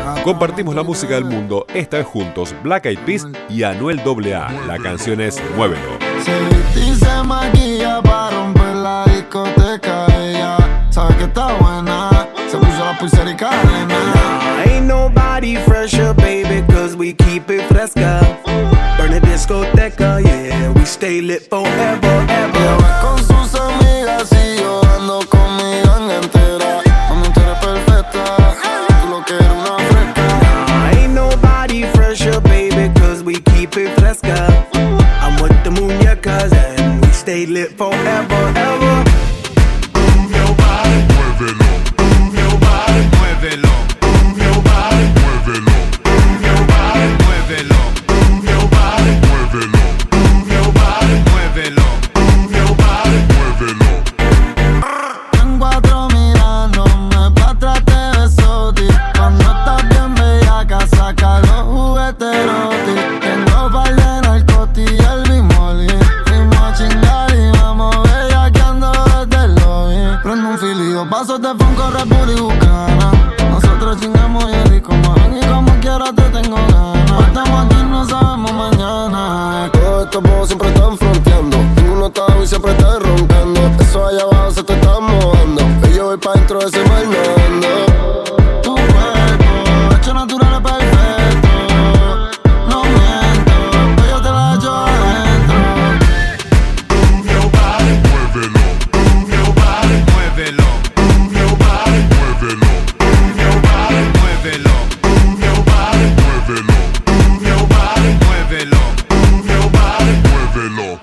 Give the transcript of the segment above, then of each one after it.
Compartimos la música del mundo, esta vez juntos, Black Eyed Peas y Anuel AA. La canción es Muévelo. Se viste y se maquilla para romper la discoteca. Ella sabe que está buena, se puso la pulsera y cadena. Ain't nobody fresher, baby, cause we keep it fresca. Burn a discoteca, yeah, we stay lit forever, ever. Ella va con sus amigas y yo ando con mi gang entera. Mami, tú eres perfecta, tú lo que eres una fresca. Ain't nobody fresher, baby, cause we keep it fresca. I'm with the muñecas and we stay lit forever, ever. Move your body, muévelo. Move your body, muévelo. Move your body, muévelo. Move your body, muévelo. Move your body, muévelo. Move your body, muévelo. Move your body, muévelo. En cuatro mirándome pa' atrás te besote. Cuando estás bien bellaca saca los juguetes roti. Tengo par de narcoti y el bimoli. Fuimos a chingar y vamos bellaqueando desde el lobby. Prendo un filio, pasos de Funko, Red Bull y Bucana. Nosotros chingamos y el rico man. Y como quiera te tengo ganas. Hoy estamos aquí, no sabemos mañana. Todos estos bobos siempre están fronteando. Ninguno está y siempre está roncando. Eso allá abajo se te está mojando. Y yo voy pa' dentro de ese mar nadando. Tu cuerpo, hecho natural es perfecto. No miento, pues yo te la echo adentro. Move your body, muévelo. Move your body, muévelo. Move your body, muévelo. Move your body, muévelo. Move your body, muévelo. Move your body, muévelo. Move your body, muévelo.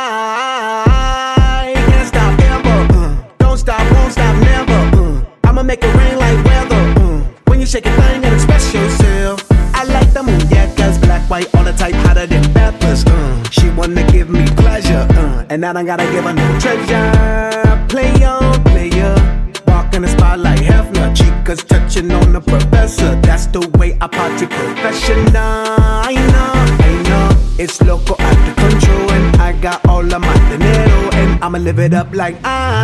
I can't stop ever. Don't stop, won't stop, never. I'ma make it rain like weather. When you shake a thing and express yourself. I like the muñecas, black, white, all the type hotter than peppers. She wanna give me pleasure, and I don't gotta give her no treasure. Player, walk in the spotlight, Hefner, chicas touching on the professor. That's the way I party professional. I know, it's loco out of control, and I got all of my dinero, and I'ma live it up like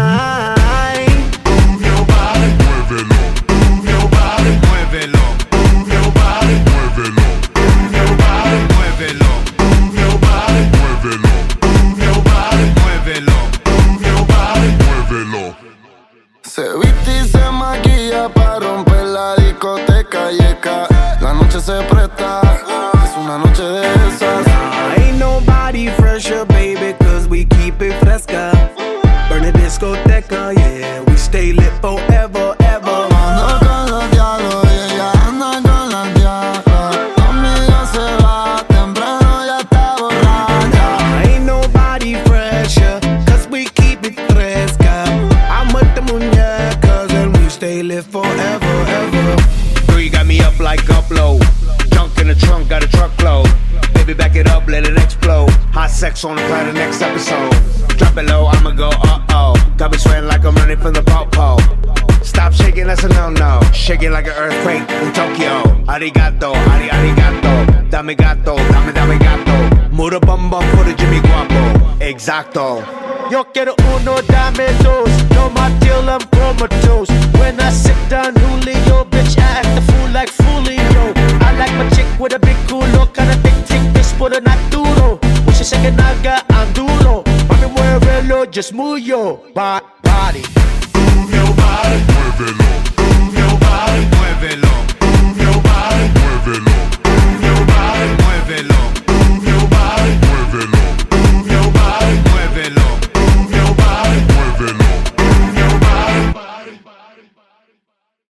I. Move your body, muévelo. Move your body, muévelo. Move your body, muévelo. Move your body, muévelo. Move your body, muévelo. Move your body, muévelo. Move your body, muévelo. Se viste y se maquilla para romper la discoteca yeca. La noche se presta, es una noche de esas. Ain't nobody fresher, baby, cause we keep it fresca. Burn a discoteca, yeah, we stay lit forever, ever. Ando con los diablos y ella anda con las diablas. Conmigo se va, temprano ya está borracha. Ain't nobody fresher, cause we keep it fresca. I'm with the muñecas and we stay lit forever, ever. Girl, you got me up like upload. Junk in the trunk, got a truckload. Baby, back it up, let it explode. Hot sex on the planet, next episode. Drop it low, I'ma go uh-oh. Got me sweating like I'm running from the po-po. Stop shaking, that's a no-no. Shaking like an earthquake in Tokyo. Arigato, arigato. Dame gato, dame gato. Muda bum bum for the Jimmy Guapo. Exacto. Yo quiero uno, dame dos. No my deal, I'm comatose. When I sit down, Julio, bitch, I act the fool like Fulio. I like my chick with a big culo, kinda big tick, bitch, pero not duro. When she say que naga, I'm duro. Mami, muévelo, just move your body. Move your body, muévelo.